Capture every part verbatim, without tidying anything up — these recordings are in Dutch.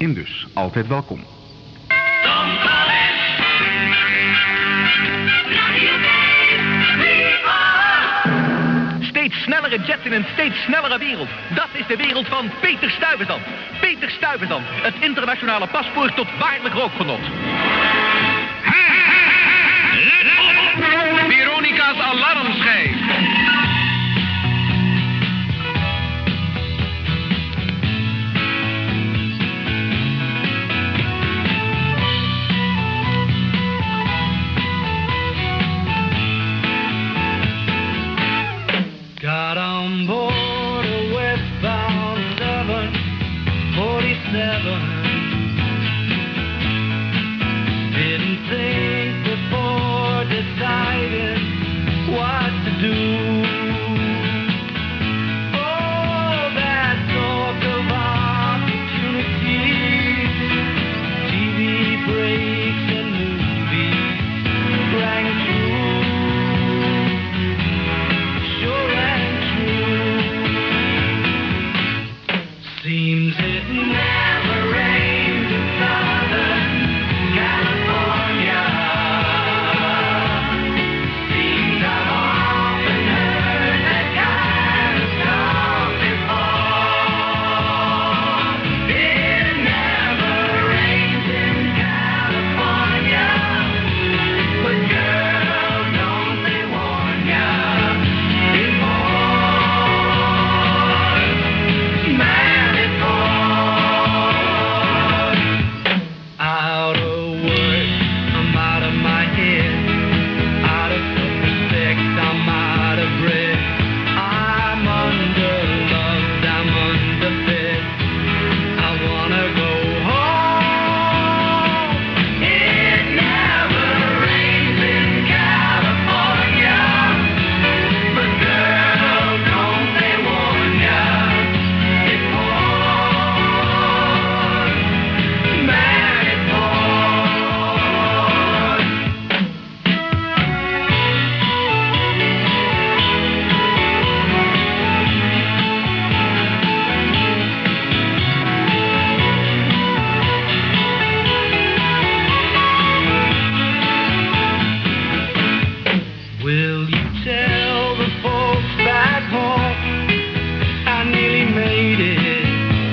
Indus, altijd welkom. Steeds snellere jets in een steeds snellere wereld. Dat is de wereld van Peter Stuyvesant. Peter Stuyvesant, het internationale paspoort tot waarlijk rookgenot. Veronica's alarmschijf. Got on board a westbound seven forty-seven. Didn't think before deciding what to do. Oh, that talk of opportunity, T V breaks and movies rang true. Sure and true. Seems it never rains in Southern California. Seems I've often heard that kind of stuff before. It never rains in California, but girl, don't they warn ya before? Man, before. Out of work, I'm out of my head. Out of self-respect, I'm out of breath. I'm underloved, I'm underfed. I wanna go home. It never rains in California, but girl, don't they warn ya before? Man, before. Will you tell the folks back home I nearly made it?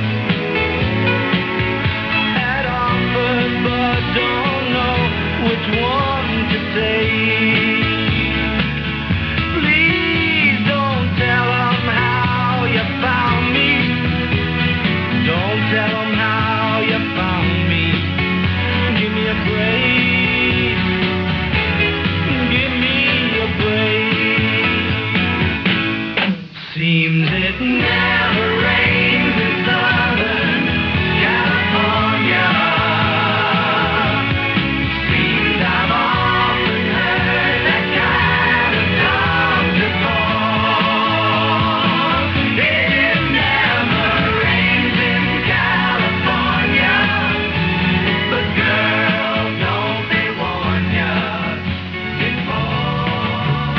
Had offers but don't know which one to take. Please don't tell 'em how you found me. Don't tell 'em how you found me. Give me a break. Give me a break. Seems it never rains in Southern California. Seems I've often heard that kind of talk before. It never rains in California, but girl, don't they warn ya before?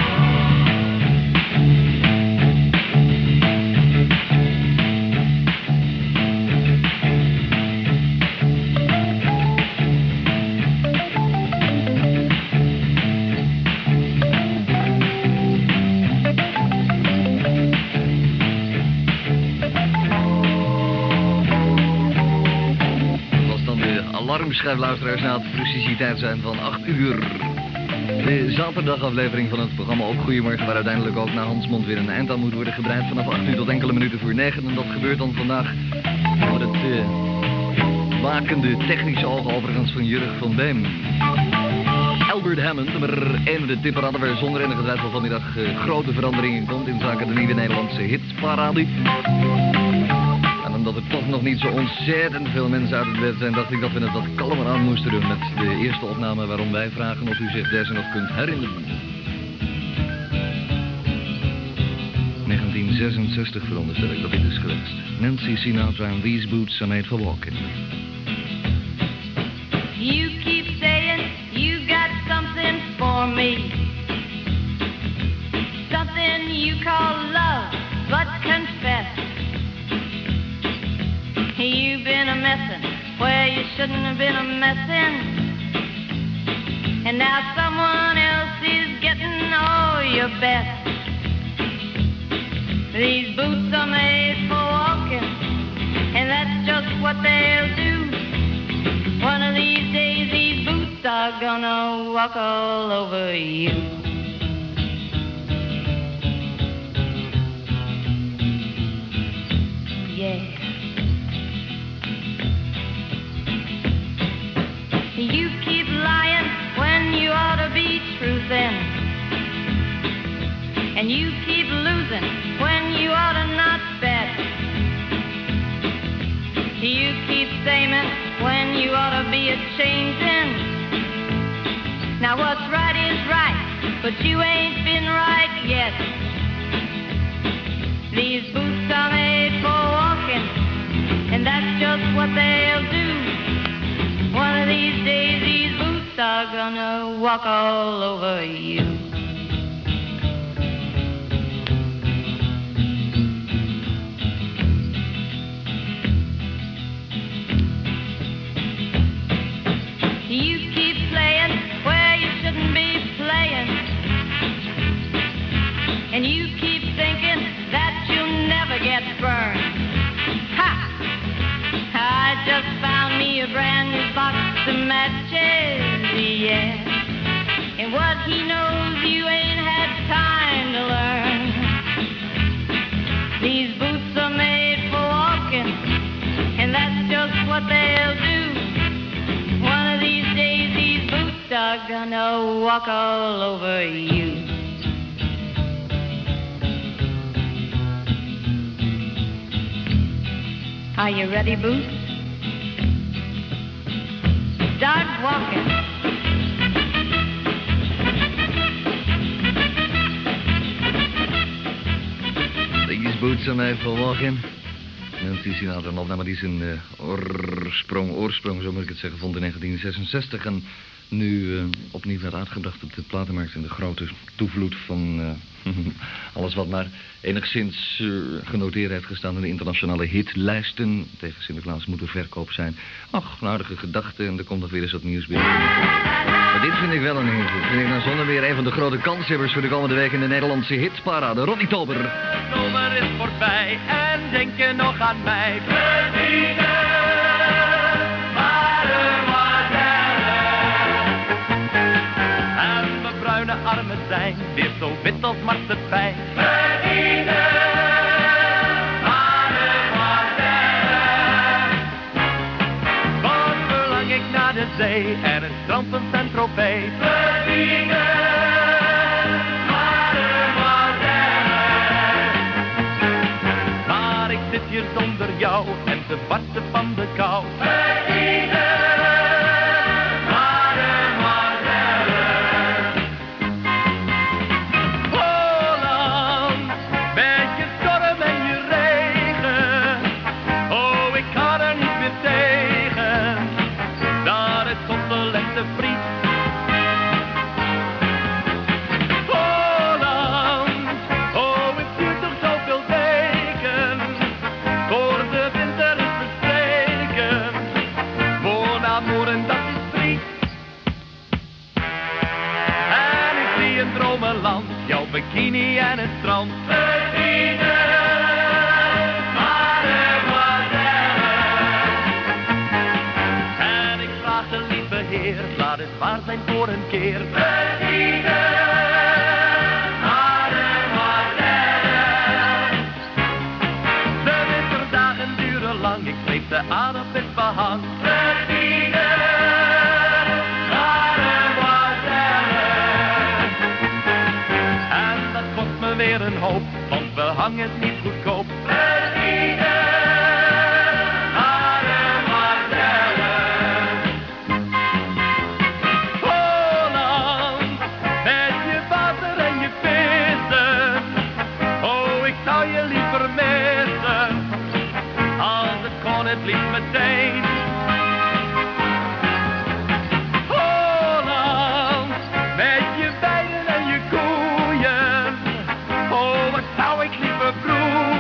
Dat was dan de alarmschijf, luisteraars, na het precieze tijd zijn van acht uur. De zaterdagaflevering van het programma Op Goedemorgen, waar uiteindelijk ook naar Hansmond weer een eind aan moet worden gebreid vanaf acht uur tot enkele minuten voor negen. En dat gebeurt dan vandaag door het uh, wakende technische oog overigens van Jurg van Beem. Albert Hammond, nummer één in de tipparade, waar zonder enige twijfel vanmiddag uh, grote veranderingen komt in zaken de nieuwe Nederlandse hitparade. En omdat er toch nog niet zo ontzettend veel mensen uit het bed zijn, dacht ik dat we het wat kalmer aan moesten doen met de eerste opname waarom wij vragen of u zich deze nog kunt herinneren. negentien zesenzestig veronderstel ik dat dit is geweest. Nancy Sinatra and These Boots Are Made for Walking. You keep saying you got something for me, something you call love, but confess you've been a messin' shouldn't have been a messin'. And now someone else is getting all your best. These boots are made for walking, and that's just what they'll do. One of these days these boots are gonna walk all over you. Yeah. You keep lying when you ought to be truthin', and you keep losing when you ought to not bet. You keep saying when you ought to be a-changin'. Now what's right is right, but you ain't been right yet. These boots are made for walking, and that's just what they'll do. One of these days these boots are gonna walk all over you. You keep playing where you shouldn't be playing, and you keep thinking that you'll never get burned. Ha! I just found me a brand new box of matches, yeah. And what he knows you ain't had time to learn. These boots are made for walking, and that's just what they'll do. One of these days these boots are gonna walk all over you. Are you ready, Boots? Start walking. These boots are made for walking. En het is inderdaad een opname die zijn uh, oorsprong, oorsprong, zo moet ik het zeggen, vond in negentien zesenzestig. En nu uh, opnieuw werd uitgebracht op de platenmarkt in de grote toevloed van uh, alles wat maar enigszins uh, genoteerd heeft gestaan in de internationale hitlijsten. Tegen Sinterklaas moet er verkoop zijn. Ach, een aardige gedachte en er komt nog weer eens wat nieuws binnen. Maar dit vind ik wel een hit. Dit vind ik nou zonder meer een van de grote kanshebbers voor de komende week in de Nederlandse hitparade. Ronnie Tober. De zomer is voorbij en denk je nog aan mij? Verdienen, en mijn bruine armen zijn weer zo wit als marsepein. Verdienen, wat verlang ik naar de zee en een strand van Saint-Tropez. Verdienen, maar ik zit hier zonder jou en te barsten van de kou. Verdienen, jouw bikini en het strand. Verdienen, mademoiselle. En ik vraag de lieve Heer, laat het waar zijn voor een keer. Verdienen, mademoiselle. De winterdagen duren lang, ik sleep de aan op het behang. Verdienen. Weer een hoop, want we hangen niet goedkoop. Verdienen, mademoiselle. Holland, met je water en je vissen. Oh, ik zou je liever missen. Als het kon, het liefst meteen. Holland, met je weiden en je koeien. Oh, wat zou ik liever broer.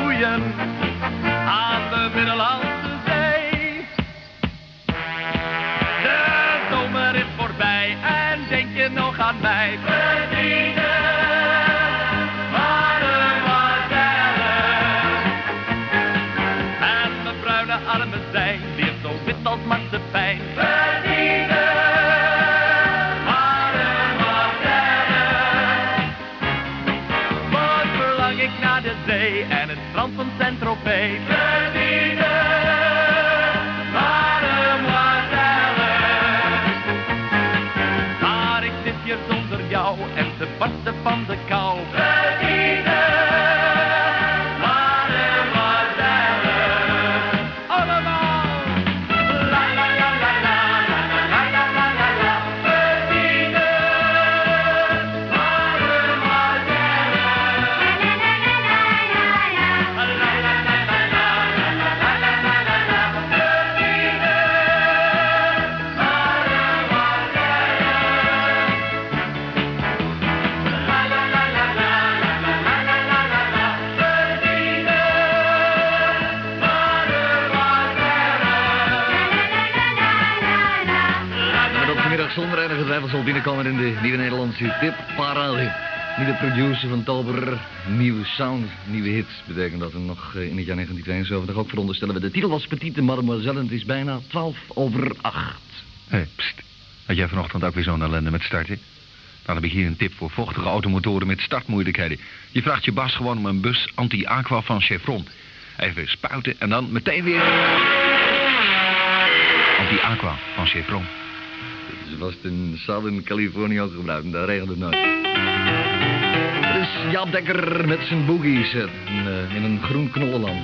aan mij. En mijn bruine armen zijn weer zo wit als marsepein. Morgen verlang ik naar de zee en het strand van Saint-Tropez. Maar ik zit hier zonder jou en ze barsten van de kou. Zonder enige twijfel zal binnenkomen in de nieuwe Nederlandse tipparade. Nieuwe producer van Tober, nieuwe sound, nieuwe hits. Betekent dat we nog in het jaar negentien tweeënzeventig ook veronderstellen we. De titel was Petite Mademoiselle en het is bijna twaalf over acht. Hé, hey, pst. Had jij vanochtend ook weer zo'n ellende met starten? Dan heb ik hier een tip voor vochtige automotoren met startmoeilijkheden. Je vraagt je Bas gewoon om een bus anti-aqua van Chevron. Even spuiten en dan meteen weer... Anti-aqua van Chevron. Ze was het in Southern Californië ook gebruikt en daar regent het nooit. Het is Jaap Dekker met zijn boogies in, uh, in een groen knollenland.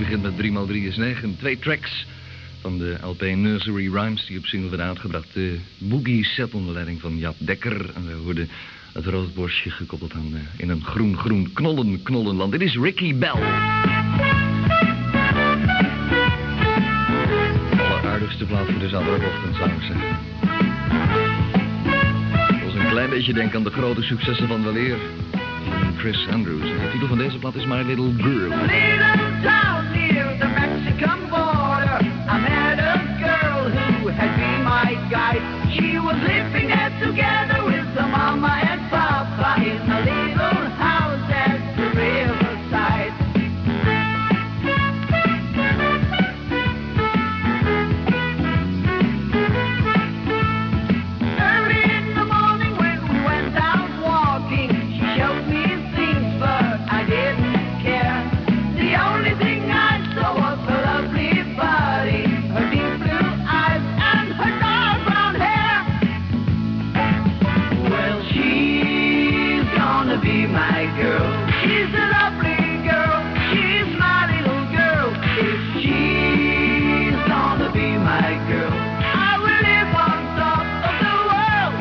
begint met drie maal drie is negen. Twee tracks van de L P Nursery Rhymes die op single werden uitgebracht. De Boogie Set onder leiding van Jaap Dekker. En we hoorden het roodborstje gekoppeld aan uh, in een groen, groen, knollen, knollenland. Dit is Ricky Bell. Alleraardigste plaat voor de zaterdagochtend, zou ik zeggen. Ik was een klein beetje denken aan de grote successen van weleer. Van Chris Andrews. En de titel van deze plaat is My Little Girl. Little town near the Mexican border. I met a girl who had been my guide. She was living there together with the mama and papa in a little house at the riverside. Early in the morning when we went out walking, she showed me things but I didn't care. The only thing I saw was her lovely body, her deep blue eyes and her dark brown hair. Well, she's gonna be my girl. She's a lovely girl. She's my little girl. If she's gonna be my girl, I will live on top of the world.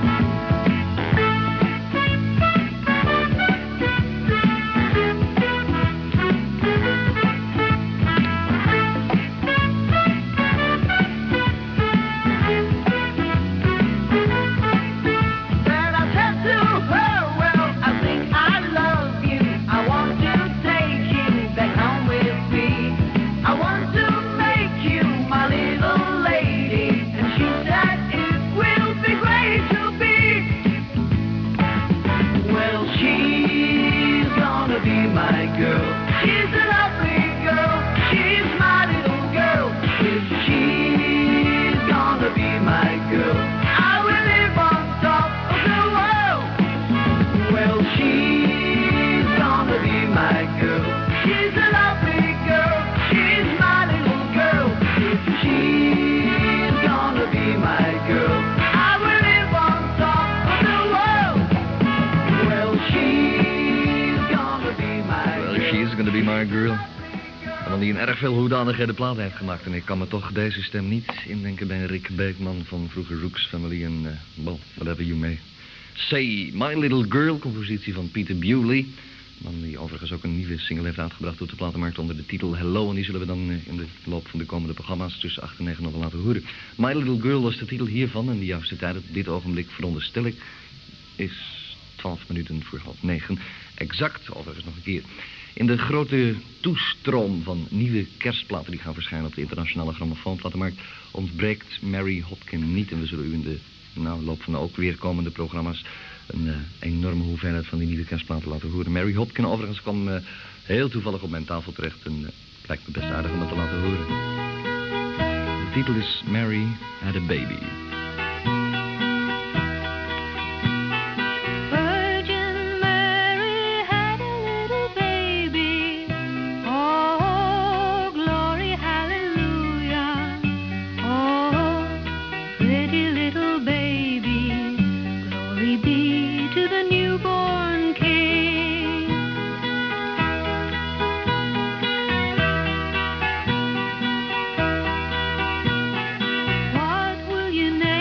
Then I said to her, well, I think I love you. I want to take you back home with me. I want to make you my little lady. And she said it will be great to be. Well, she's gonna be my girl. She's a lovely girl. She's my little girl. If she's gonna be my girl, I will live on top of the world. Well, she's gonna be my girl. She's a lovely girl. She's my little girl. If she's gonna be my girl, I will live on top of the world. Well, she's gonna be my Well, girl. she's gonna be my girl. En dan die in erg veel hoedanigheden plaat heeft gemaakt. En ik kan me toch deze stem niet indenken bij Rick Beekman van vroeger Rooks Family en uh, well, whatever you may say. My Little Girl, compositie van Peter Bewley. Man die overigens ook een nieuwe single heeft uitgebracht op de platenmarkt onder de titel Hello. En die zullen we dan uh, in de loop van de komende programma's tussen acht en negen nog wel laten horen. My Little Girl was de titel hiervan. En de juiste tijd op dit ogenblik, veronderstel ik, is twaalf minuten voor half negen. Exact, overigens nog een keer. In de grote toestroom van nieuwe kerstplaten die gaan verschijnen op de internationale grammofoonplatenmarkt ontbreekt Mary Hopkin niet. En we zullen u in de nou, loop van de ook weer komende programma's een uh, enorme hoeveelheid van die nieuwe kerstplaten laten horen. Mary Hopkin overigens kwam uh, heel toevallig op mijn tafel terecht en uh, het lijkt me best aardig om het te laten horen. De titel is Mary Had a Baby. Virgin Mary had a little baby. Oh, glory, hallelujah. Oh, pretty little baby. Glory be to the newborn King. What will you name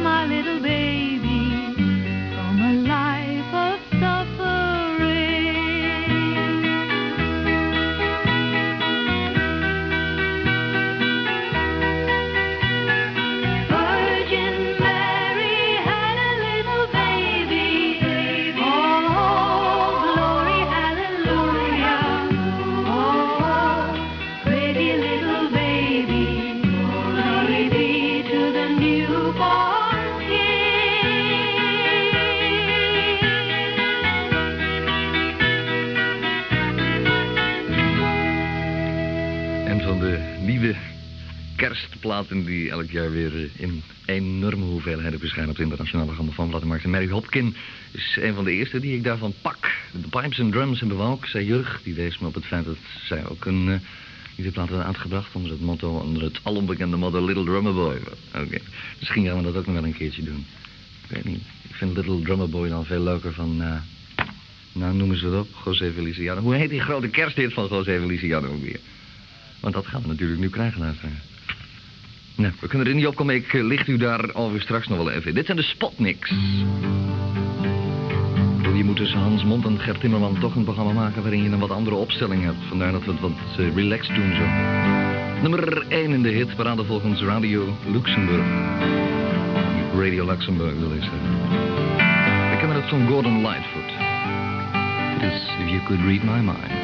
my little baby from a life of suffering. Virgin Mary had a little baby. Oh, glory, hallelujah. Oh, pretty little baby. Glory be to the newborn King. En van de nieuwe kerstplaten die elk jaar weer eh, in enorme hoeveelheden verschijnen op de internationale gamma van platenmarkt. En Mary Hopkin is een van de eerste die ik daarvan pak. De Pipes and Drums hebben we ook, zei Jurg. Die wees me op het feit dat zij ook een uh, nieuwe plaat hadden uitgebracht onder het motto, onder het alombekende motto Little Drummer Boy. Oké, misschien gaan we dat ook nog wel een keertje doen. Ik weet niet, ik vind Little Drummer Boy dan veel leuker van, uh, nou noemen ze het op, José Feliciano. Hoe heet die grote kersthit van José Feliciano ook weer? Want dat gaan we natuurlijk nu krijgen later. Nou, we kunnen er niet op komen. Ik uh, licht u daar alweer straks nog wel even in. Dit zijn de Spotniks. Je moet tussen Hans Mond en Gert Timmerman toch een programma maken waarin je een wat andere opstelling hebt. Vandaar dat we het wat uh, relaxed doen zo. Nummer één in de hitparade volgens Radio Luxemburg. Radio Luxemburg wil ik zeggen. Ik ken het van Gordon Lightfoot. It is If You Could Read My Mind.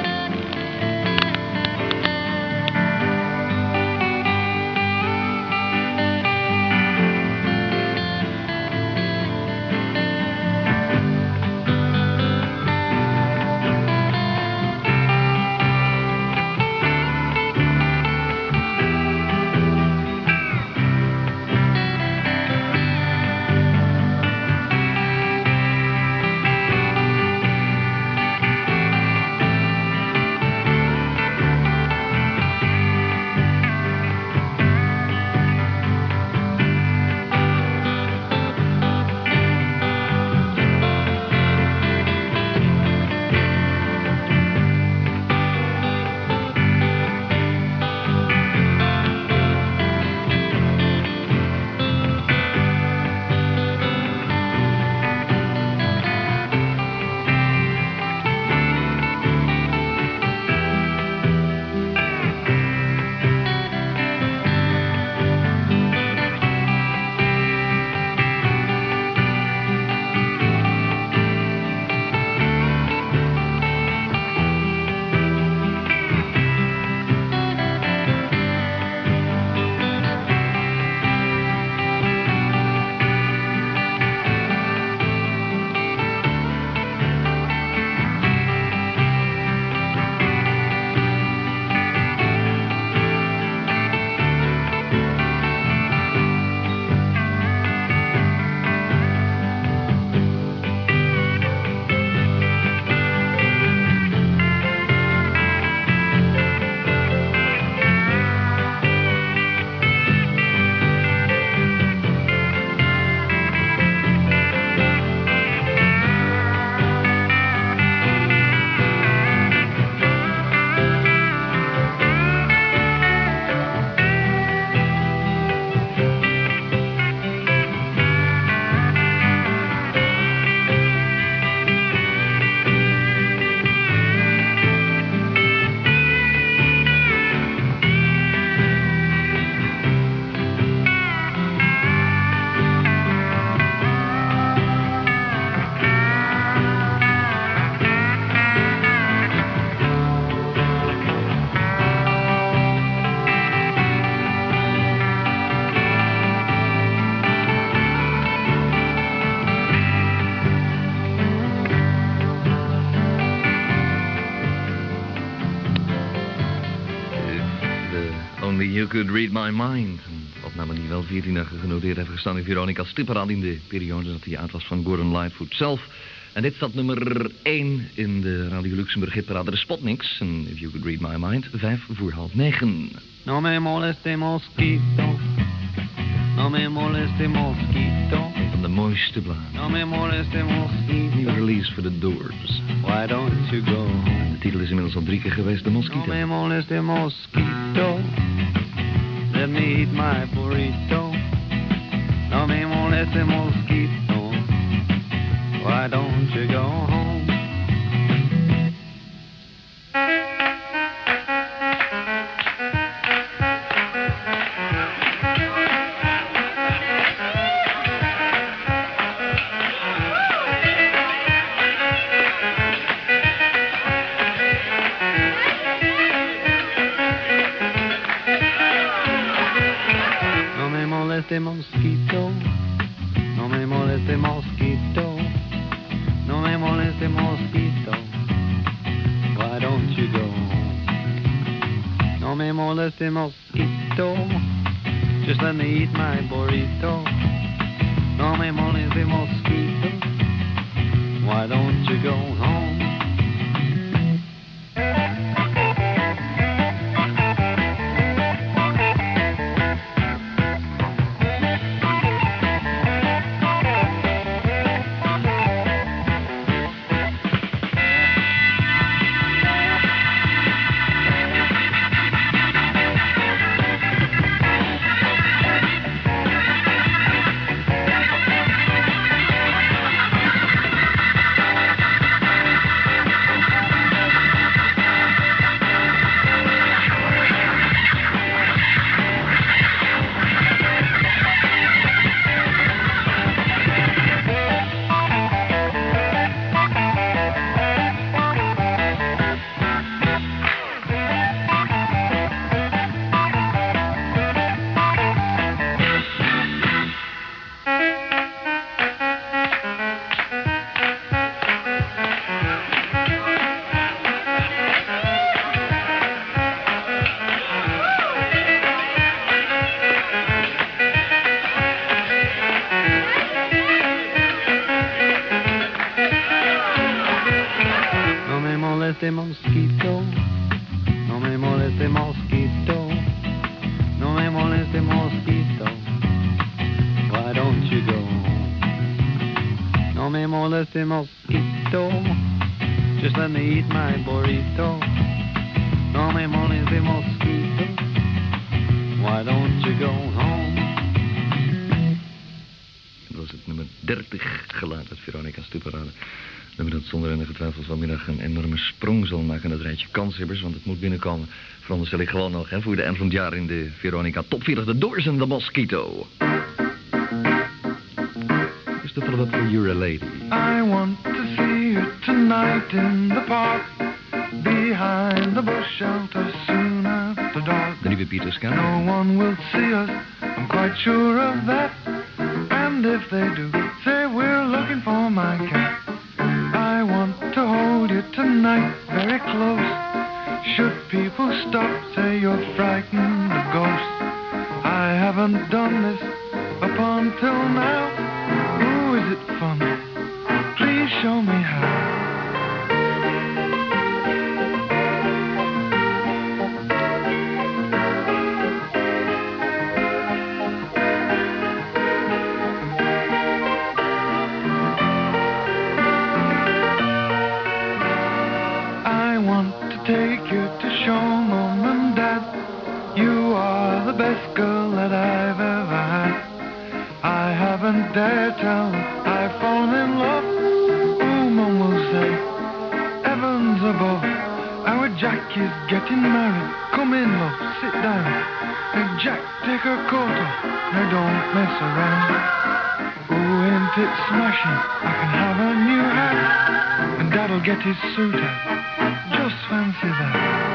You Could Read My Mind. Een opname die wel veertien dagen genoteerd heeft gestaan in Veronica's tipparade in de periode dat hij uit was van Gordon Lightfoot zelf. En dit staat nummer één in de Radio Luxemburg hitparade, de Spotniks. En If You Could Read My Mind, vijf voor half negen. No me moleste mosquito, no me moleste mosquito. Een van de mooiste bladen. No me moleste mosquito. Nieuwe release voor de Doors. Why don't you go? De titel is inmiddels al drie keer geweest, de Mosquito. No me moleste mosquito, let me eat my burrito. No me moleste mosquito, why don't you go home? No me moleste mosquito, no me moleste mosquito, no me moleste mosquito, why don't you go home? No me moleste mosquito, just let me eat my burrito. No me moleste mosquito, why don't you go home? No me moleste mosquito, no me moleste mosquito, no me moleste mosquito, why don't you go home? No me moleste mosquito, just let me eat my burrito. No me moleste mosquito, why don't you go home? Dat was het nummer dertig geluid uit Veronica Stuparade. Nummer dat zonder enige twijfel vanmiddag een enorme sprong zal maken in het rijtje kanshebbers. Want het moet binnenkomen, veronderstel ik gewoon nog, hè, voor de eind van het jaar in de Veronica Top veertig. The Doors and the Mosquito. Is de follow-up for You're a Lady. I want to see you tonight in the park, behind the bush shelter soon after dark. De nieuwe Peter Scan. No one will see us, I'm quite sure of that. And if they do, say we're looking for my cat. I want to hold you tonight, very close. Should people stop, say you're frightened of ghosts. I haven't done this up until now. Ooh, is it fun? Please show me how. Take you to show Mom and Dad you are the best girl that I've ever had. I haven't dared tell them I've fallen in love. Oh, Mom will say, heavens above, our Jack is getting married. Come in, love, sit down. Hey, Jack, take her coat off. Now don't mess around. Oh, ain't it smashing? I can have a new hat, and Dad'll get his suit out. Just fancy that.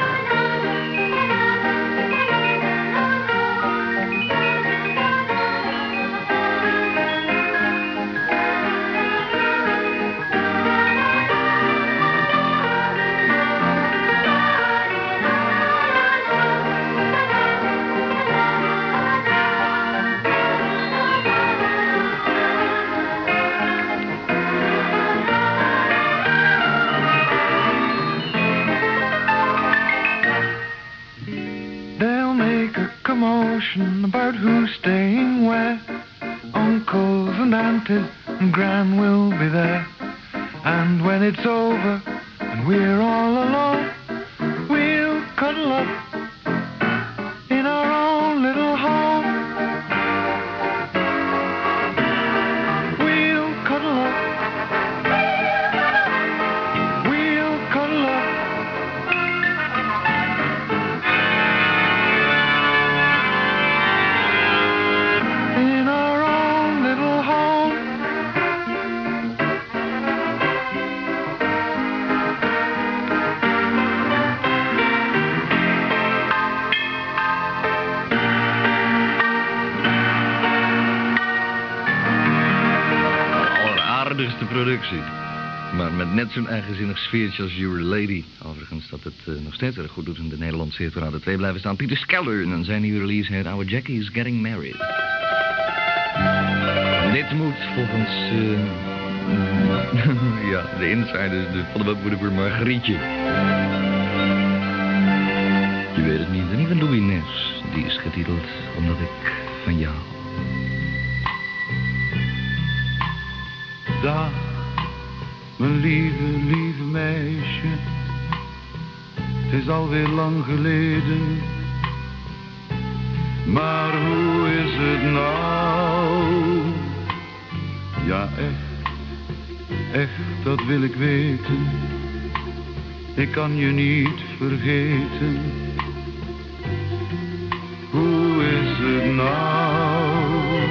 Commotion about who's staying where. Uncles and aunties and gran will be there. And when it's over and we're all alone, we'll cuddle up in our own little home. eenvoudigste productie. Maar met net zo'n eigenzinnig sfeertje als Your Lady. Overigens dat het uh, nog steeds erg goed doet in de Nederlandse hitparade twee blijven staan. Pieter Skeller en zijn nieuwe release heet Our Jackie is Getting Married. En dit moet volgens uh, ja, de insiders de follow-up worden voor Margrietje. Je weet het niet, en niet van Louis Ness. Die is getiteld Omdat ik van jou. Dag, mijn lieve, lieve meisje. Het is alweer lang geleden. Maar hoe is het nou? Ja, echt, echt, dat wil ik weten. Ik kan je niet vergeten. Hoe is het nou?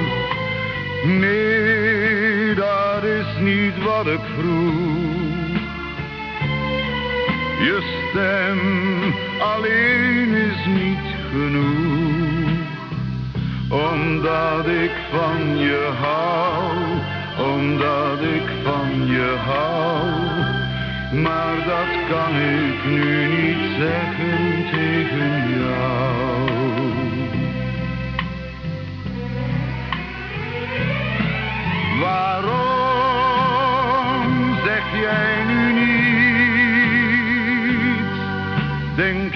Nee, dat is niet wat ik vroeg. Je stem alleen is niet genoeg. Omdat ik van je hou, omdat ik van je hou. Maar dat kan ik nu niet zeggen tegen jou. Waarom zeg jij nu niets? Denk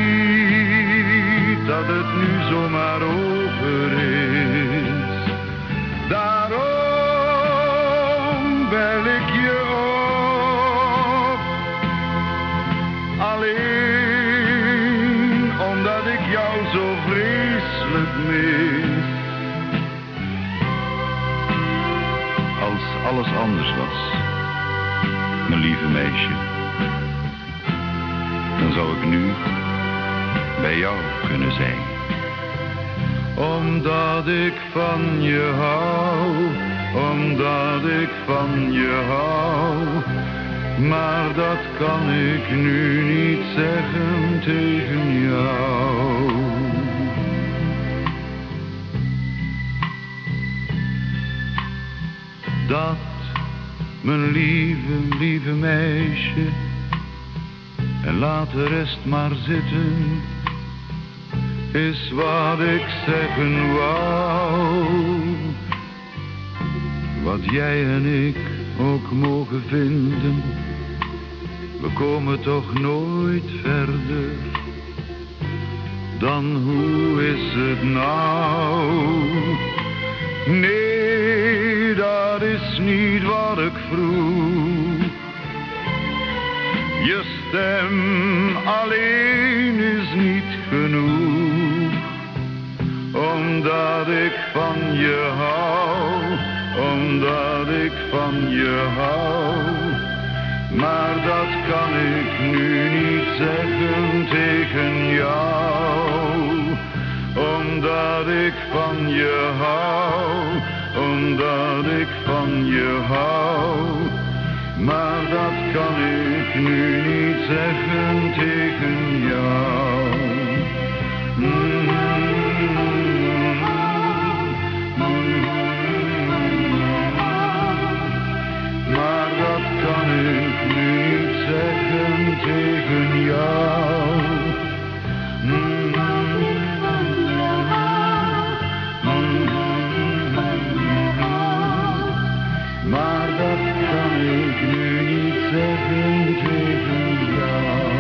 niet dat het nu zomaar over is. Daarom bel ik je op. Alleen omdat ik jou zo vreselijk mis. Als alles anders was, mijn lieve meisje, dan zou ik nu bij jou kunnen zijn. Omdat ik van je hou, omdat ik van je hou. Maar dat kan ik nu niet zeggen tegen jou. Dat, mijn lieve, lieve meisje. En laat de rest maar zitten. Is wat ik zeggen wou. Wat jij en ik ook mogen vinden. We komen toch nooit verder. Dan hoe is het nou? Nee, dat is niet wat ik vroeg. Je stem alleen is niet genoeg. Omdat ik van je hou, omdat ik van je hou. Maar dat kan ik nu niet zeggen tegen jou. Omdat ik van je hou, omdat ik van je hou. Maar dat kan ik nu niet zeggen tegen jou. Mm-hmm. Maar dat kan ik nu niet zeggen tegen jou. Mm-hmm. Maar dat kan ik nu niet zeggen tegen jou.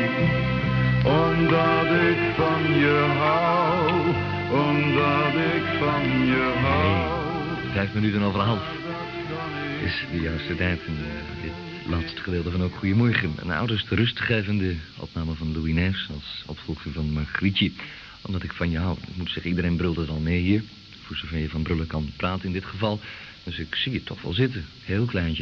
Omdat ik van je hou, omdat ik van je hou. Vijf minuten over half is de juiste tijd in uh, dit laatste gedeelte van Ook Goedemorgen. Een ouders rustgevende opname van Louis Ness als opvolger van Margrietje. Omdat ik van je hou. Ik moet zeggen, iedereen brult het al mee hier. Voor zover je van brullen kan praten in dit geval. Dus ik zie het toch wel zitten. Heel kleintje.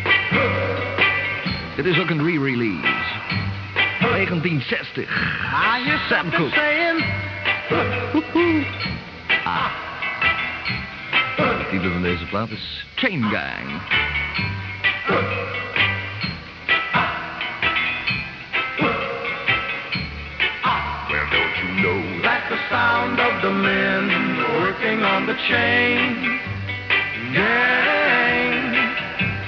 Dit is ook een re-release. negentien zestig. Sam Cooke. Ah. De titel van deze plaat is Chain Gang. Well, don't you know that's the sound of the men working on the chain gang.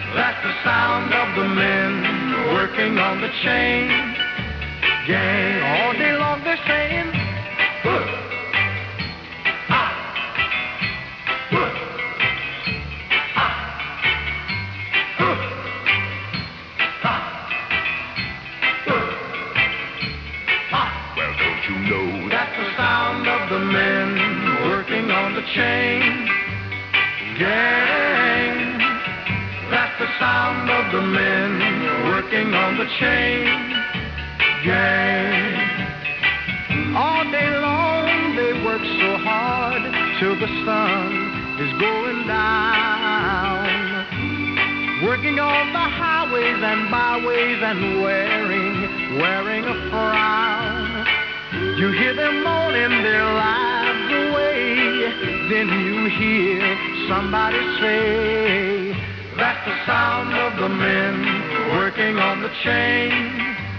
the chain gang. All day long they're saying, "Huh, ah, huh, ah, huh, ah, huh, ah." Well, don't you know that's the sound of the men working on the chain gang? That's the sound of the men working on the chain gang. All day long they work so hard till the sun is going down, working on the highways and byways and wearing, wearing a frown. You hear them moaning their lives away, then you hear somebody say, that's the sound of the men working on the chain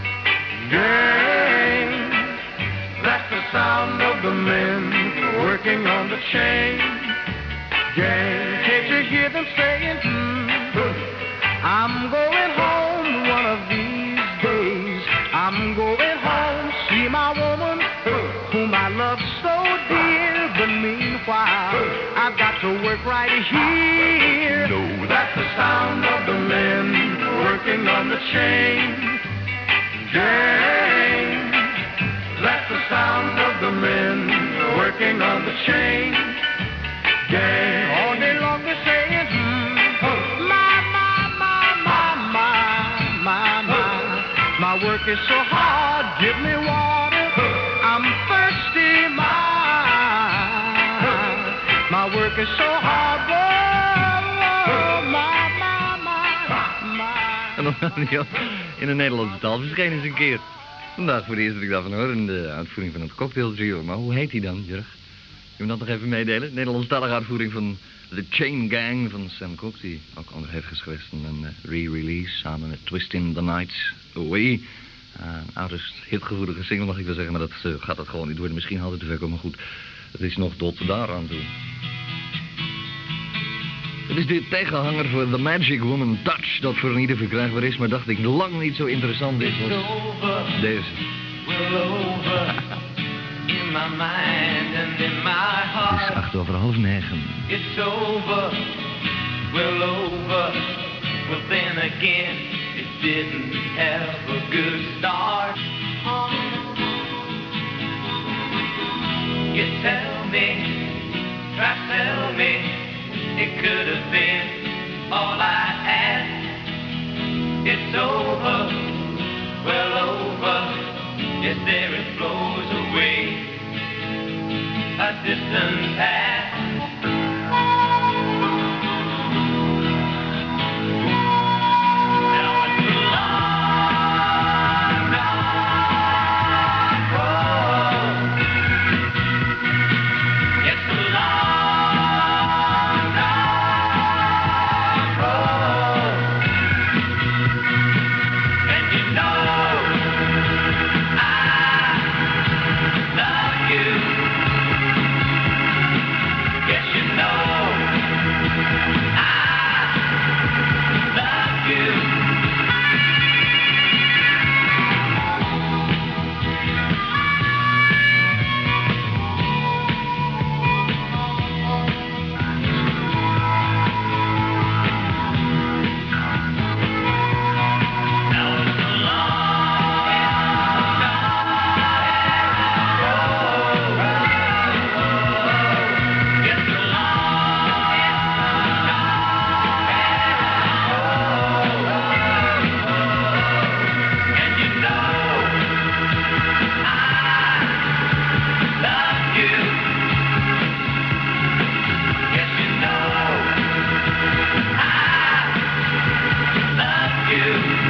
gang. That's the sound of the men working on the chain gang. Can't you hear them saying, hmm, I'm going home one of these days. I'm going home, see my woman whom I love so dear. But meanwhile, I've got to work right here. No, that's the sound of the men working on the chain gang. That's the sound of the men working on the chain gang. All day long they're saying, hmm, my, my, my, my, my, my, my. My work is so hard, give me water. I'm thirsty, my. My work is so hard, oh, my, my, my, my. En dan in de Nederlandse taal verschenen eens een keer. Vandaag voor de eerste dat ik daarvan hoor in de uitvoering van het Cocktail Trio. Maar hoe heet die dan, Jurg? Kun je me dat nog even meedelen? Nederlandstalige uitvoering van The Chain Gang van Sam Cooke, die ook onder heeft geschreven. Een uh, re-release samen met Twist in the Nights Away. Uh, een oudest hitgevoelige single mag ik wel zeggen, maar dat uh, gaat dat gewoon niet worden. Misschien haalt het te ver komen, maar goed. Het is nog tot daaraan toe. Het is de tegenhanger voor The Magic Woman Touch, dat voor een ieder verkrijgbaar is, maar dacht ik lang niet zo interessant is als deze. Het is acht over half negen. It's over, well over, but then again, it didn't have a good start. You tell me, try tell me, it could have been all I asked. It's over, well over, yes there it flows away, a distant past. Now it's a long, long road. It's a long, long road. And you know I love you. Yes, you know I love you. Now it's a long, long road. It's a and you know I love you. Yes, you know I love you.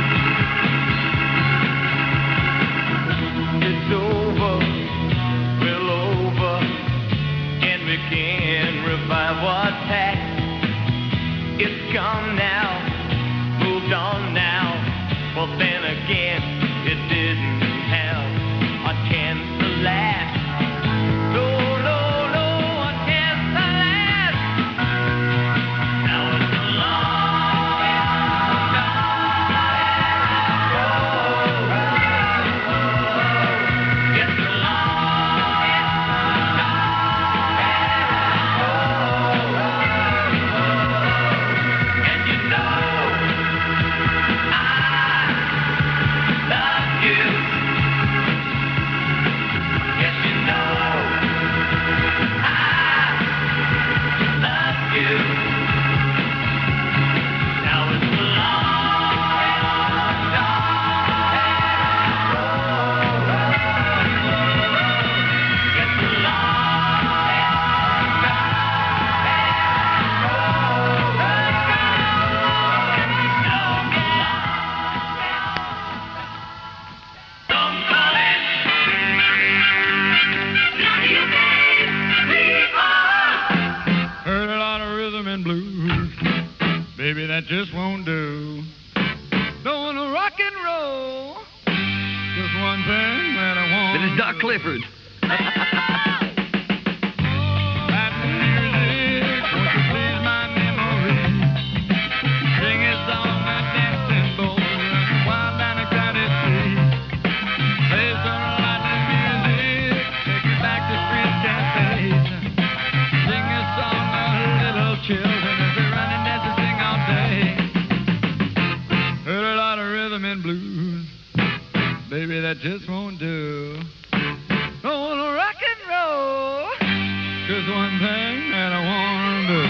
It's over, well over, and we can revive what's past. It's gone now, moved on now. Well, then again, it didn't have a chance to last. No, no, no, a chance to last. Now it's a long, long road. blues. Baby, that just won't do. Don't wanna rock and roll. Just one thing that I want. Dit is Doug Clifford. Latin music, won't you please my memory? Sing a song that dancing boys wild down a crowded street. Play some Latin music, take you back to street cafes. Sing a song of little children as they run and dance and sing all day. Heard a lot of rhythm and blues. Baby, that just won't do. Don't wanna rock and roll. Just one thing that I wanna do.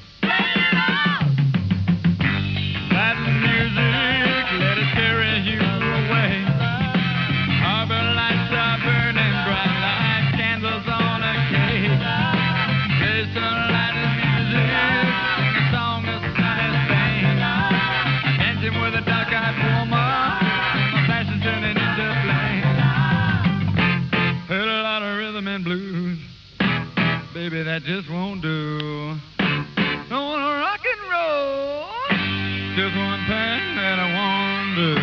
Latin music, let it carry you away. Harbor lights are burning bright like candles on a cake. Play some Latin music, sing a song of sunny Spain. Dancing with a dark-eyed woman, my passion turning into flame. Heard a lot of rhythm and blues. Baby, that just won't do. Don't wanna rock and roll. Just one thing that I wanna do.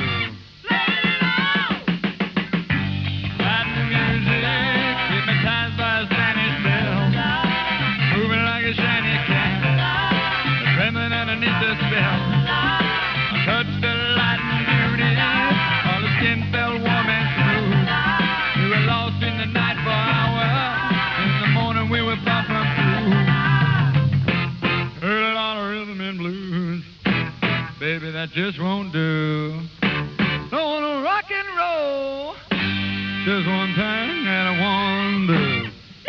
Latin music, hypnotized by a Spanish bell. Moving like a shiny cat, trembling underneath the spell. I touched the Latin beauty, all the skin felt warm and smooth. We were lost in the night for hours. In the morning we were far from through. Heard a lot of rhythm and blues. Baby, that just won't do. Don't wanna rock and roll. Just one thing that I wanna do.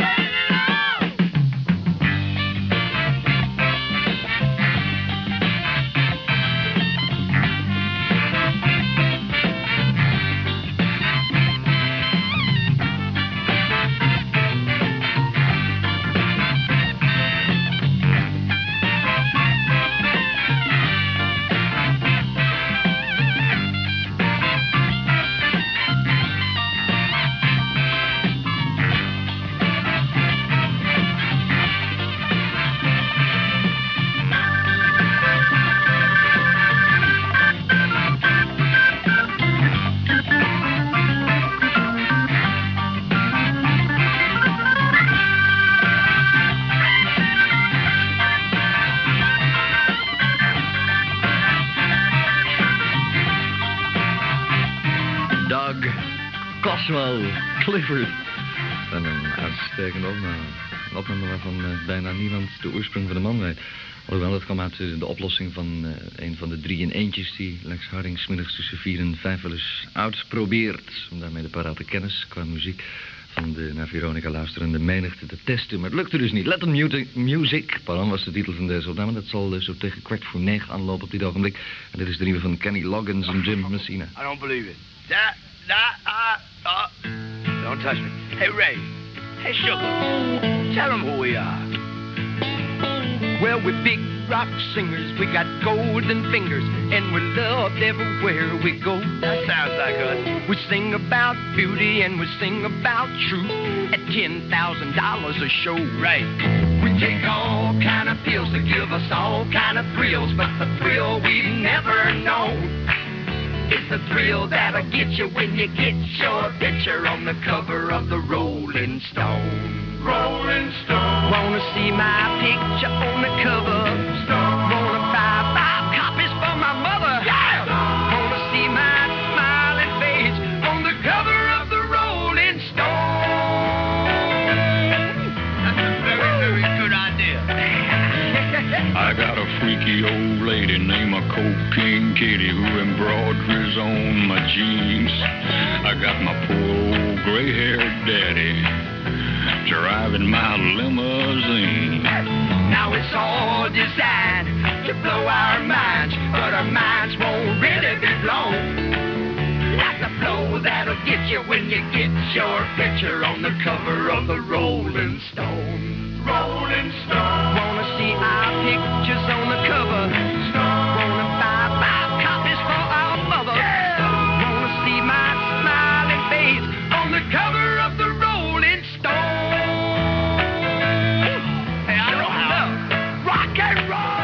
Doug Cosmo Clifford. En een uitstekende opname. Een opname waarvan uh, bijna niemand de oorsprong van de man weet. Alhoewel, het kwam uit uh, de oplossing van uh, een van de drie in eentjes die Lex Harding 's middags tussen vier en vijf wel eens uitprobeert. Om daarmee de parate kennis qua muziek van de naar Veronica luisterende menigte te testen. Maar het lukte dus niet. Latin Muti- Music, pardon, was de titel van deze opname. Dat zal uh, zo tegen kwart voor negen aanlopen op dit ogenblik. En dit is de nieuwe van Kenny Loggins en Jim Messina. I don't believe it. That, that, uh, uh. Don't touch me. Hey, Ray. Hey, Sugar. Tell them who we are. Well, we're big rock singers. We got golden fingers. And we're loved everywhere we go. That sounds like us. We sing about beauty and we sing about truth. At ten thousand dollars a show. Right. We take all kind of pills to give us all kind of thrills. But the thrill we've never known is the thrill that'll get you when you get your picture on the cover of the Rolling Stone. Rolling Stone. Wanna see my picture on the cover? Stone. Wanna buy five copies for my mother? Yeah. Wanna see my smiling face on the cover of the Rolling Stone? That's a very, very good idea. I got a freaky old lady named a Cocaine Kitty who embroiders on my jeans. I got my poor old gray-haired daddy driving my limousine. Now it's all designed to blow our minds, but our minds won't really be blown. Like the blow that'll get you when you get your picture on the cover of the Rolling Stone. Rolling Stone. Wanna see our pictures on the cover? Stone. Wanna buy five copies for our mother? Yeah. Wanna see my smiling face on the cover of the Rolling Stone? Hey, I don't know. Rock and roll.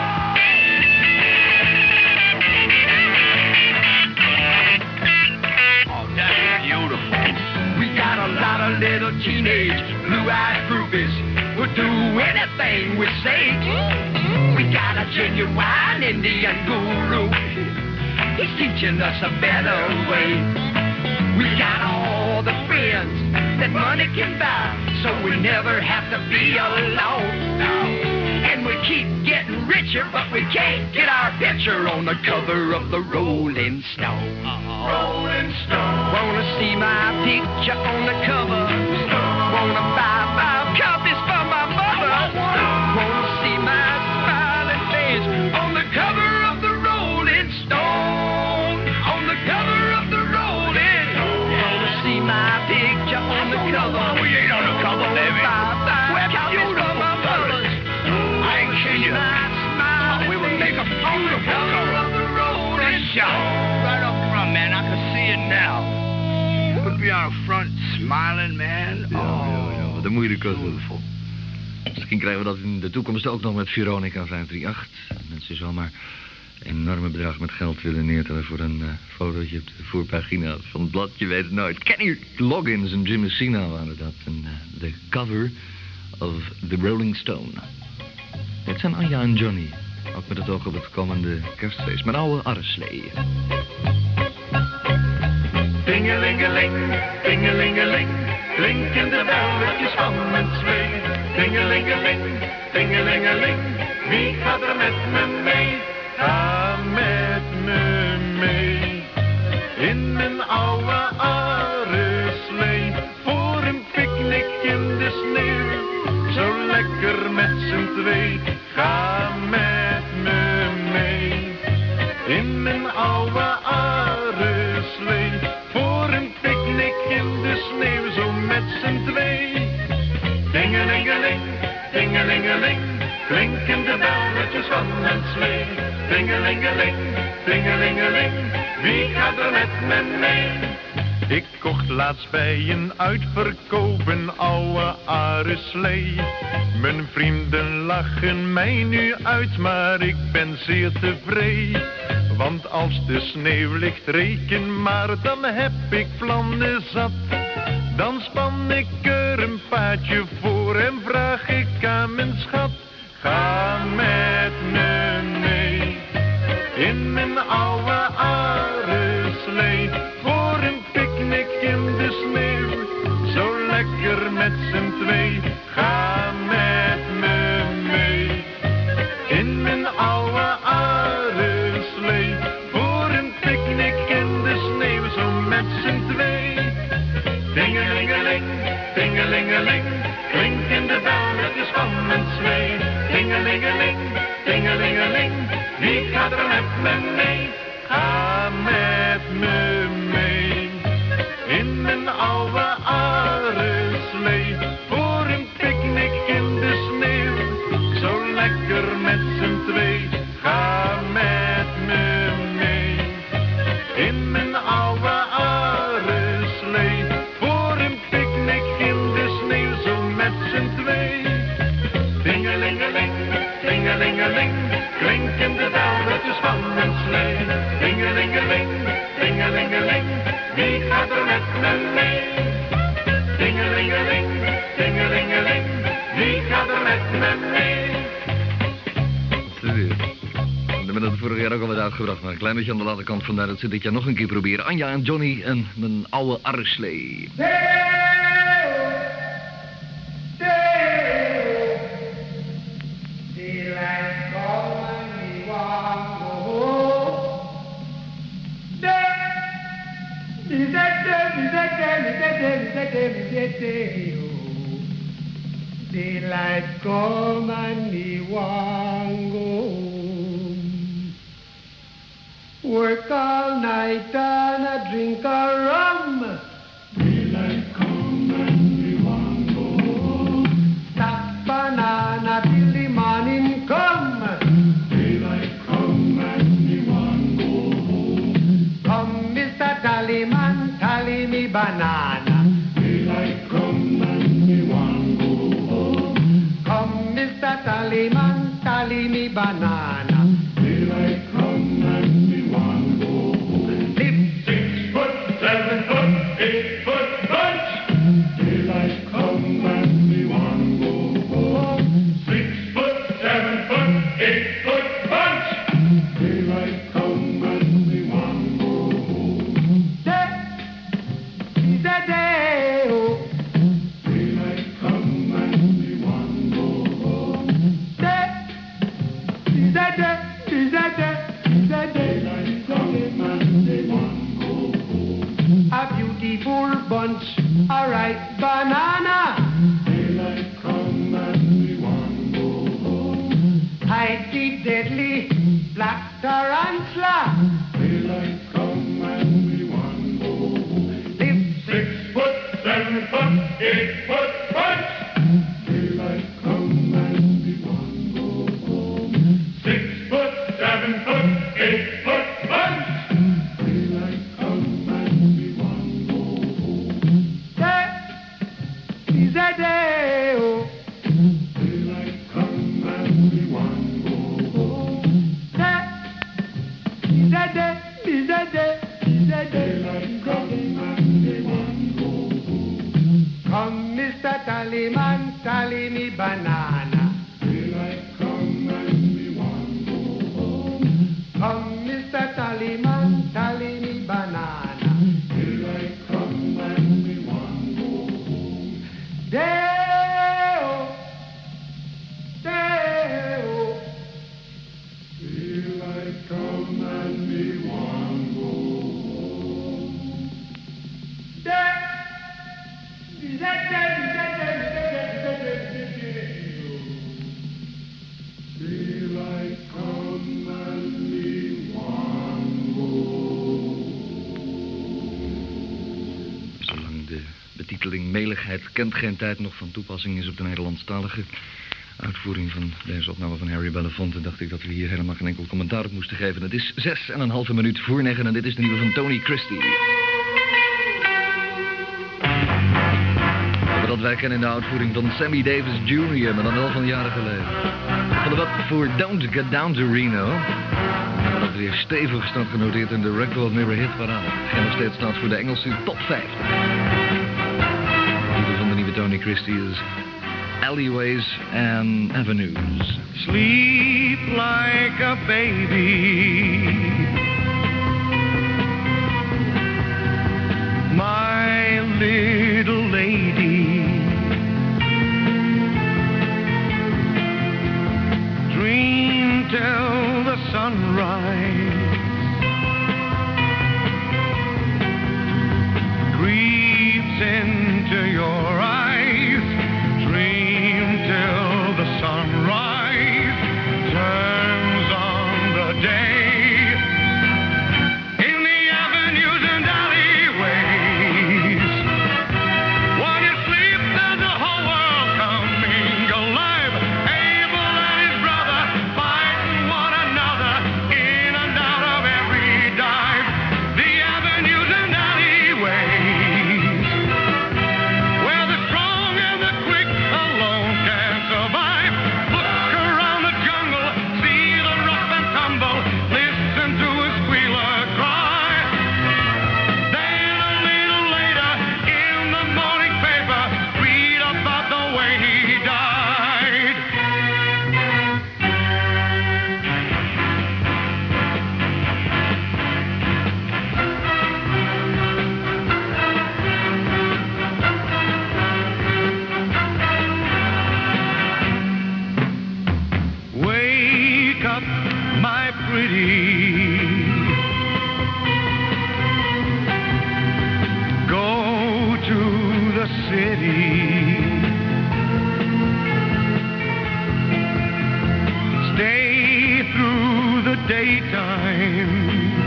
anything we say. We got a genuine Indian guru. He's teaching us a better way. We got all the friends that money can buy, so we never have to be alone. And we keep getting richer, but we can't get our picture on the cover of the Rolling Stone. Rolling Stone. Wanna see my picture on the cover? Wanna buy five copies for my mother? Wanna see my smiling face on the cover of the Rolling Stone? On the cover of the Rolling Stone. Wanna see my picture on the cover? We ain't on the cover, baby. We're beautiful colors. I ain't seen you. We would make a beautiful cover of the Rolling Stone. Right up front, man. I can see it now. We'll be on the front smiling, man. Ja, ja, ja, wat een moeilijke keuze. beautiful. Misschien krijgen we dat in de toekomst ook nog met Veronica vijf drie acht. Mensen zomaar enorme bedrag met geld willen neertellen voor een uh, fotootje op de voorpagina van het blad. Je weet het nooit. Kenny Loggins en Jim Messina waren dat. En uh, de cover of The Rolling Stone. Dit zijn Anja en Johnny. Ook met het oog op het komende kerstfeest. Mijn oude arreslee. Dingelingeling, dingelingeling, klinken de belletjes van mijn slee. Dingelingeling, dingelingeling, wie gaat er met me mee? Ga met me mee, in mijn oude arreslee. Voor een picknick in de sneeuw, zo lekker met z'n twee. Ga met me mee, in mijn oude arreslee. Voor een picknick in de sneeuw, zo met z'n twee. Dingelingeling, dingelingeling, klinken de belletjes van mijn slee. Dingelingeling, dingelingeling, wie gaat er met me mee? Ik kocht laatst bij een uitverkoop een oude arreslee. Mijn vrienden lachen mij nu uit, maar ik ben zeer tevreden. Want als de sneeuw ligt, reken maar, dan heb ik plannen zat. Dan span ik er een paadje voor en vraag ik aan mijn schat. Ga met me mee, in mijn oude arreslee. Voor een picknick in de sneeuw, zo lekker met z'n twee. Ga met me mee, in mijn oude arreslee. Voor een picknick in de sneeuw, zo met z'n twee. Dingelingeling, dingelingeling, klinken de belletjes van mijn slee. Dingelingeling, dingelingeling, wie gaat er met me mee? Ga met me mee, in mijn oude arreslee. Voor een picknick in de sneeuw, zo lekker met z'n twee. Ga met me mee, in mijn oude arreslee. Voor een picknick in de sneeuw, zo met z'n twee. Dingelingeling, dingelingeling, klinken de belletjes van mijn slee. Dingelingeling, dingelingeling, wie gaat er met me mee? Dingelingeling, dingelingeling, wie gaat er met me mee? We hebben dat vorig jaar ook al wat uitgebracht, maar een klein beetje aan de late kant. Vandaar dat ze dit jaar nog een keer proberen. Anja en Johnny en mijn oude arreslee. Daylight come and me want go home. Work all night and I drink a rum. Daylight come and me want go home. Stop banana till the morning come. Daylight come and me want go home. Come, Mister Tallyman, tally me banana. Daylight come and me want go home. Come, Mister Tallyman, tally me banana. Daylight come and me want go home. Live six foot, seven foot, eight foot bunch. Daylight come and me want go home. A beautiful bunch, a ripe banana. Daylight come and we want go home. Hide the deadly black tarantula. Daylight come and we want go home. Live six foot, seven foot, eight foot bunch. Daylight come and we want go home. Six foot, seven foot, eight foot bunch. Daylight come and we want go home. Day is a day, oh. Daylight come and we want go home. Day is a day, is a day, is a day. Daylight come and we want go home. Come, Mister Tallyman, tally me banana. Daylight come and we want go home. Come, Mister Tallyman, tally me banana. Daylight come and we want go home. Day-o, day-o. Daylight come and we want go home. Day, day, day, day, day, day. Daylight come and we want go home. Zolang de betiteling meligheid kent geen tijd nog van toepassing is op de Nederlandstalige uitvoering van deze opname van Harry Belafonte, dacht ik dat we hier helemaal geen enkel commentaar op moesten geven. Het is zes en een halve minuut voor negen en dit is de nieuwe van Tony Christie. Dat wij kennen in de uitvoering van Sammy Davis junior, maar dan wel van jaren geleden. Van de wat voor Don't Get Down to Reno. Maar dat weer stevig staat genoteerd in de Record Mirror Hit Parade. Hetgeen nog steeds staat voor de Engelse top vijftig. De titel van de nieuwe Tony Christie is Alleyways and Avenues. Sleep like a baby. My little lady. Dream till the sunrise. Creeps into your eyes. Dream till the sunrise. Turns on the day. In the avenues and alleyways. While you sleep, there's the whole world coming alive. Abel and his brother fighting one another in and out of every dive. The avenues and alleyways. Where the strong and the quick alone can survive. Look around the jungle, see the rough and tumble, listen to a squealer cry. Then a little later, in the morning paper, read about the way he died. Wake up, my pretty. Go to the city. Stay through the daytime.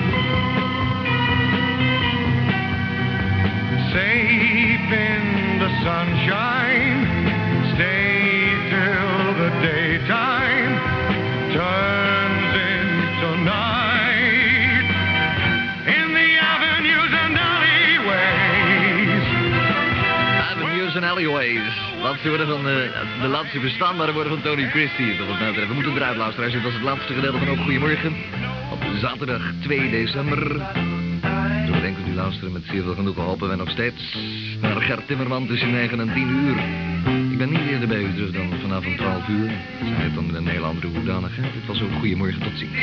Safe in the sunshine. Stay till the daytime turns into night. In the avenues and alleyways. Avenues and Alleyways. Laatste woorden van de, de laatste verstaanbare woorden van Tony Christie. Dat mij betreft. We moeten eruit luisteren. Dit was het laatste gedeelte van Ook Goedemorgen. Op zaterdag twee december. Zo denken u luisteren met zeer veel genoegen. Hopen wij nog steeds naar Gert Timmerman tussen negen en tien uur. Ik ben niet eerder bij u terug dan vanavond twaalf uur. Zij het dan in een hele andere hoedanigheid. Dit was Ook Goedemorgen. Tot ziens.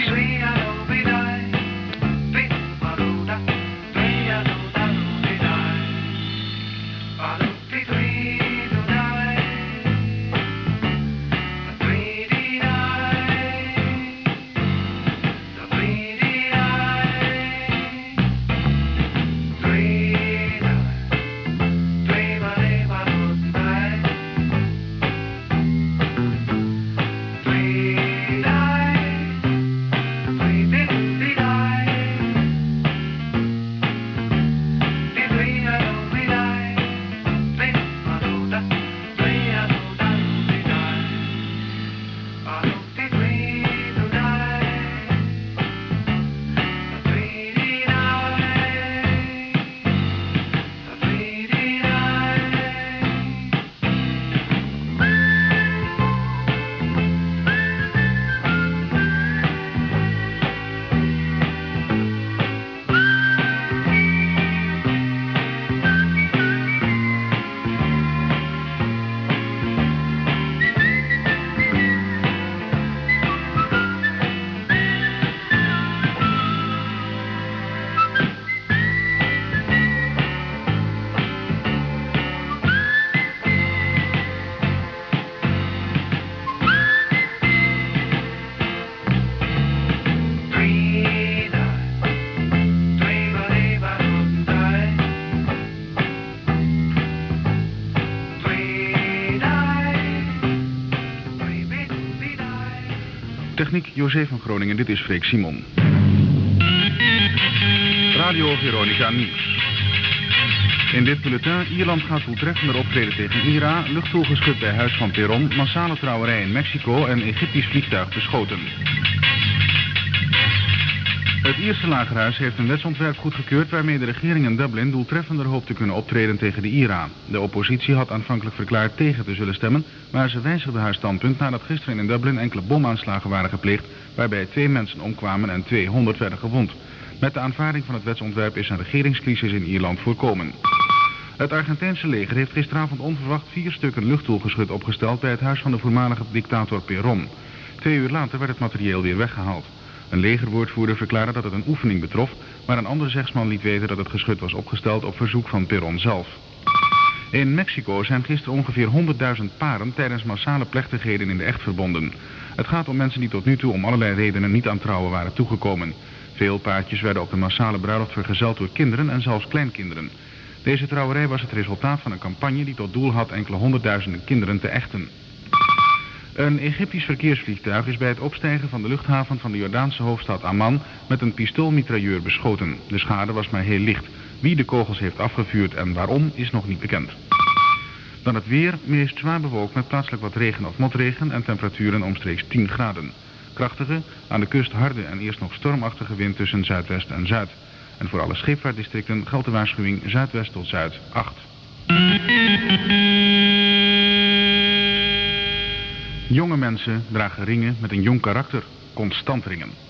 Techniek José van Groningen, dit is Freek Simon. Radio Veronica Nieuws. In dit bulletin, Ierland gaat doeltreffender optreden tegen Ira, luchtdoelgeschut bij Huis van Perón, massale trouwerij in Mexico en Egyptisch vliegtuig beschoten. Het Ierse lagerhuis heeft een wetsontwerp goedgekeurd waarmee de regering in Dublin doeltreffender hoopt te kunnen optreden tegen de I R A. De oppositie had aanvankelijk verklaard tegen te zullen stemmen, maar ze wijzigde haar standpunt nadat gisteren in Dublin enkele bomaanslagen waren gepleegd, waarbij twee mensen omkwamen en tweehonderd werden gewond. Met de aanvaarding van het wetsontwerp is een regeringscrisis in Ierland voorkomen. Het Argentijnse leger heeft gisteravond onverwacht vier stukken luchtdoelgeschut opgesteld bij het huis van de voormalige dictator Perón. Twee uur later werd het materieel weer weggehaald. Een legerwoordvoerder verklaarde dat het een oefening betrof, maar een andere zegsman liet weten dat het geschut was opgesteld op verzoek van Perón zelf. In Mexico zijn gisteren ongeveer honderdduizend paren tijdens massale plechtigheden in de echt verbonden. Het gaat om mensen die tot nu toe om allerlei redenen niet aan trouwen waren toegekomen. Veel paartjes werden op de massale bruiloft vergezeld door kinderen en zelfs kleinkinderen. Deze trouwerij was het resultaat van een campagne die tot doel had enkele honderdduizenden kinderen te echten. Een Egyptisch verkeersvliegtuig is bij het opstijgen van de luchthaven van de Jordaanse hoofdstad Amman met een pistoolmitrailleur beschoten. De schade was maar heel licht. Wie de kogels heeft afgevuurd en waarom is nog niet bekend. Dan het weer, meest zwaar bewolkt met plaatselijk wat regen of motregen en temperaturen omstreeks tien graden. Krachtige, aan de kust harde en eerst nog stormachtige wind tussen zuidwest en zuid. En voor alle scheepvaartdistricten geldt de waarschuwing zuidwest tot zuid acht. Jonge mensen dragen ringen met een jong karakter, constant ringen.